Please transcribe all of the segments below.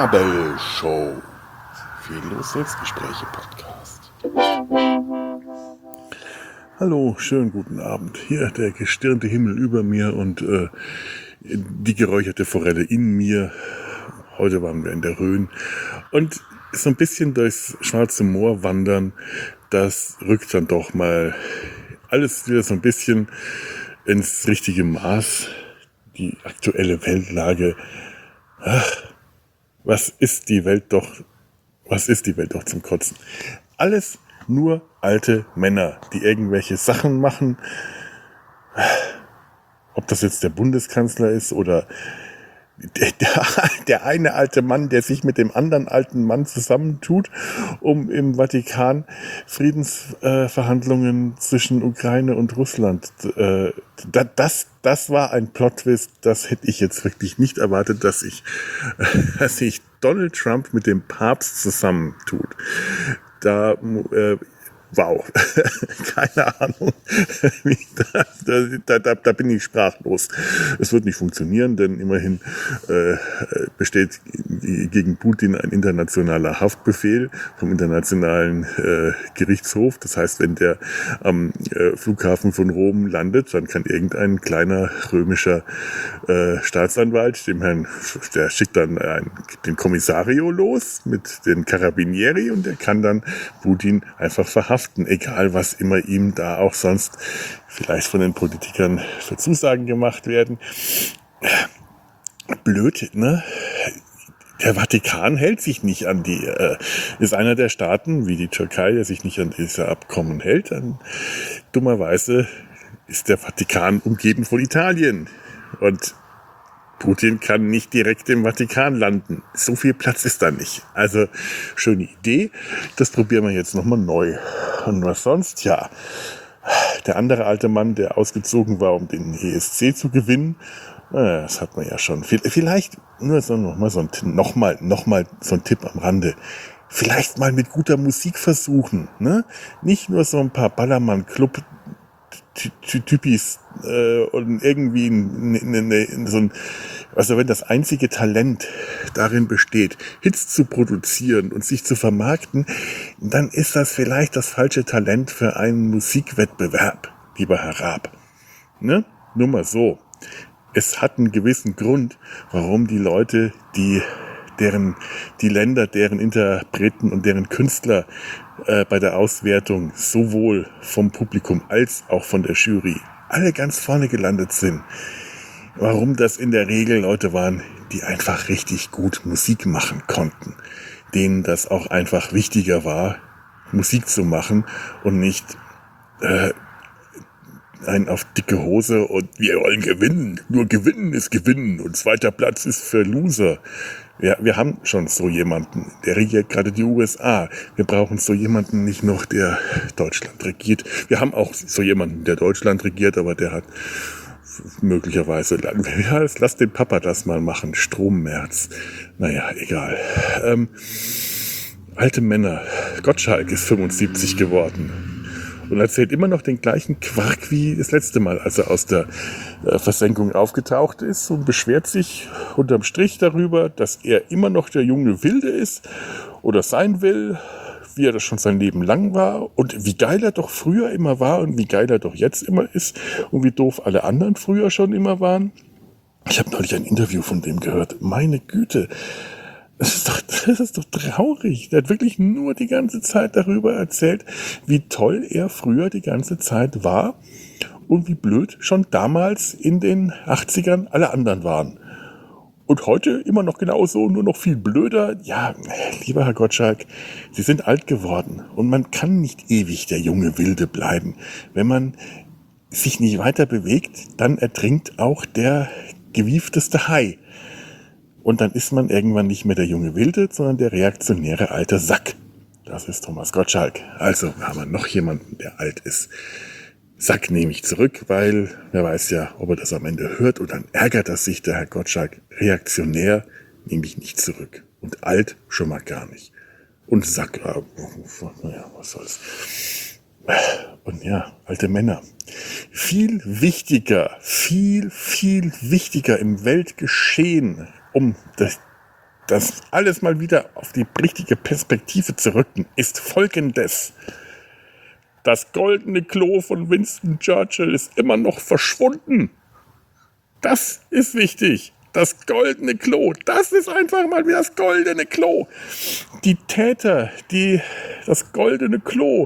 Nabelshow. Fehllos Selbstgespräche Podcast. Hallo, schönen guten Abend. Hier der gestirnte Himmel über mir und die geräucherte Forelle in mir. Heute waren wir in der Rhön und so ein bisschen durchs Schwarze Moor wandern, das rückt dann doch mal alles wieder so ein bisschen ins richtige Maß. Die aktuelle Weltlage. Was ist die Welt doch zum Kotzen? Alles nur alte Männer, die irgendwelche Sachen machen. Ob das jetzt der Bundeskanzler ist oder der eine alte Mann, der sich mit dem anderen alten Mann zusammentut, um im Vatikan Friedensverhandlungen zwischen Ukraine und Russland. Das war ein Plot-Twist, das hätte ich jetzt wirklich nicht erwartet, dass sich Donald Trump mit dem Papst zusammentut. Wow, keine Ahnung, da bin ich sprachlos. Es wird nicht funktionieren, denn immerhin besteht gegen Putin ein internationaler Haftbefehl vom Internationalen Gerichtshof. Das heißt, wenn der am Flughafen von Rom landet, dann kann irgendein kleiner römischer Staatsanwalt, der schickt dann den Kommissario los mit den Carabinieri und der kann dann Putin einfach verhaften. Egal, was immer ihm da auch sonst vielleicht von den Politikern für Zusagen gemacht werden. Blöd, ne? Der Vatikan hält sich nicht an ist einer der Staaten, wie die Türkei, der sich nicht an diese Abkommen hält. Dummerweise ist der Vatikan umgeben von Italien. Und Putin kann nicht direkt im Vatikan landen. So viel Platz ist da nicht. Also, schöne Idee. Das probieren wir jetzt nochmal neu. Und was sonst? Ja, der andere alte Mann, der ausgezogen war, um den ESC zu gewinnen, das hat man ja schon. Vielleicht nur nochmal so ein Tipp am Rande. Vielleicht mal mit guter Musik versuchen, ne? Nicht nur so ein paar Ballermann-Club Typis und irgendwie also wenn das einzige Talent darin besteht, Hits zu produzieren und sich zu vermarkten, dann ist das vielleicht das falsche Talent für einen Musikwettbewerb, lieber Herr Raab. Ne? Nur mal so. Es hat einen gewissen Grund, warum die Leute, die Länder, deren Interpreten und deren Künstler bei der Auswertung sowohl vom Publikum als auch von der Jury alle ganz vorne gelandet sind. Warum das in der Regel Leute waren, die einfach richtig gut Musik machen konnten. Denen das auch einfach wichtiger war, Musik zu machen und nicht einen auf dicke Hose und wir wollen gewinnen. Nur gewinnen ist gewinnen und zweiter Platz ist für Loser. Ja, wir haben schon so jemanden, der regiert gerade die USA. Wir brauchen so jemanden nicht noch, der Deutschland regiert. Wir haben auch so jemanden, der Deutschland regiert, aber der hat möglicherweise, ja, lass den Papa das mal machen, Strommärz. Naja, egal. Alte Männer. Gottschalk ist 75 geworden. Und erzählt immer noch den gleichen Quark wie das letzte Mal, als er aus der Versenkung aufgetaucht ist und beschwert sich unterm Strich darüber, dass er immer noch der junge Wilde ist oder sein will, wie er das schon sein Leben lang war und wie geil er doch früher immer war und wie geil er doch jetzt immer ist und wie doof alle anderen früher schon immer waren. Ich habe neulich ein Interview von dem gehört. Meine Güte. Das ist doch traurig. Der hat wirklich nur die ganze Zeit darüber erzählt, wie toll er früher die ganze Zeit war und wie blöd schon damals in den 80ern alle anderen waren. Und heute immer noch genauso, nur noch viel blöder. Ja, lieber Herr Gottschalk, Sie sind alt geworden und man kann nicht ewig der junge Wilde bleiben. Wenn man sich nicht weiter bewegt, dann ertrinkt auch der gewiefteste Hai. Und dann ist man irgendwann nicht mehr der junge Wilde, sondern der reaktionäre alte Sack. Das ist Thomas Gottschalk. Also haben wir noch jemanden, der alt ist. Sack nehme ich zurück, weil wer weiß ja, ob er das am Ende hört und dann ärgert er sich, der Herr Gottschalk. Reaktionär nehme ich nicht zurück. Und alt schon mal gar nicht. Und Sack, naja, was soll's. Und ja, alte Männer. Viel wichtiger im Weltgeschehen um das alles mal wieder auf die richtige Perspektive zu rücken, ist Folgendes. Das goldene Klo von Winston Churchill ist immer noch verschwunden. Das ist wichtig. Das goldene Klo, das ist einfach mal wie das goldene Klo. Die Täter, das goldene Klo,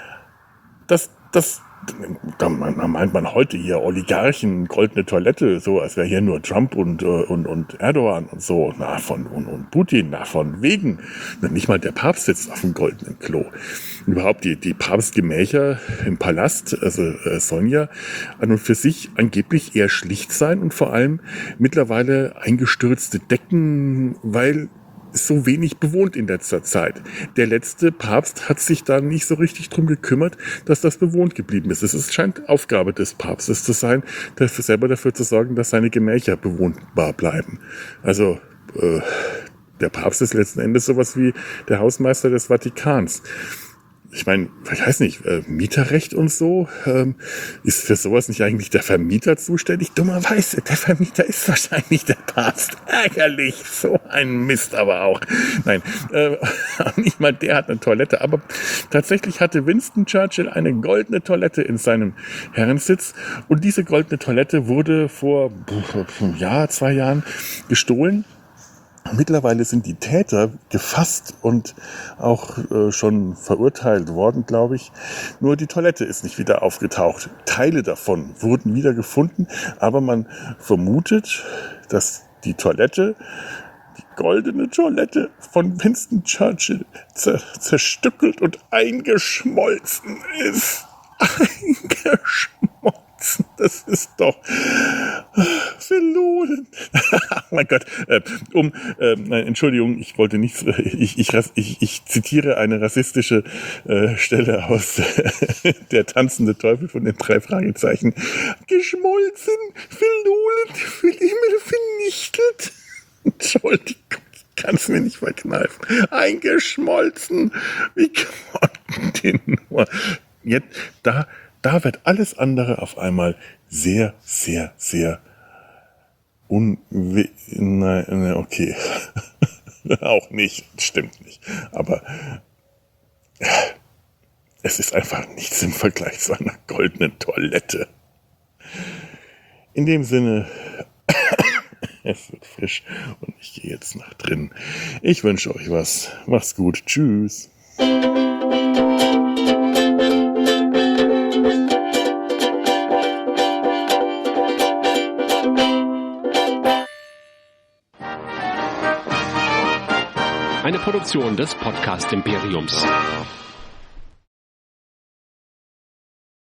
da meint man heute hier Oligarchen, goldene Toilette, so als wäre hier nur Trump und Erdogan und so, und Putin, von wegen. Nicht mal der Papst sitzt auf dem goldenen Klo. Und überhaupt die Papstgemächer im Palast, also sollen ja an und für sich angeblich eher schlicht sein und vor allem mittlerweile eingestürzte Decken, weil so wenig bewohnt in letzter Zeit. Der letzte Papst hat sich da nicht so richtig drum gekümmert, dass das bewohnt geblieben ist. Es scheint Aufgabe des Papstes zu sein, selber dafür zu sorgen, dass seine Gemächer bewohnbar bleiben. Also der Papst ist letzten Endes sowas wie der Hausmeister des Vatikans. Ich meine, ich weiß nicht, Mieterrecht und so, ist für sowas nicht eigentlich der Vermieter zuständig? Dummerweise, der Vermieter ist wahrscheinlich der Papst. Ärgerlich, so ein Mist aber auch. Nein, nicht mal der hat eine Toilette, aber tatsächlich hatte Winston Churchill eine goldene Toilette in seinem Herrensitz und diese goldene Toilette wurde vor 2 Jahren gestohlen. Mittlerweile sind die Täter gefasst und auch schon verurteilt worden, glaube ich. Nur die Toilette ist nicht wieder aufgetaucht. Teile davon wurden wieder gefunden, aber man vermutet, dass die goldene Toilette von Winston Churchill zerstückelt und eingeschmolzen ist. Das ist doch verloren. Oh mein Gott. Entschuldigung, ich wollte nicht. Ich zitiere eine rassistische Stelle aus Der tanzende Teufel von den 3 Fragezeichen. Geschmolzen, verloren, für immer vernichtet. Entschuldigung, ich kann es mir nicht verkneifen. Eingeschmolzen. Wie konnten die nur? Jetzt, da wird alles andere auf einmal sehr, sehr, sehr nein, okay. Auch nicht, stimmt nicht. Aber es ist einfach nichts im Vergleich zu einer goldenen Toilette. In dem Sinne, es wird frisch und ich gehe jetzt nach drinnen. Ich wünsche euch was. Macht's gut. Tschüss. Eine Produktion des Podcast Imperiums.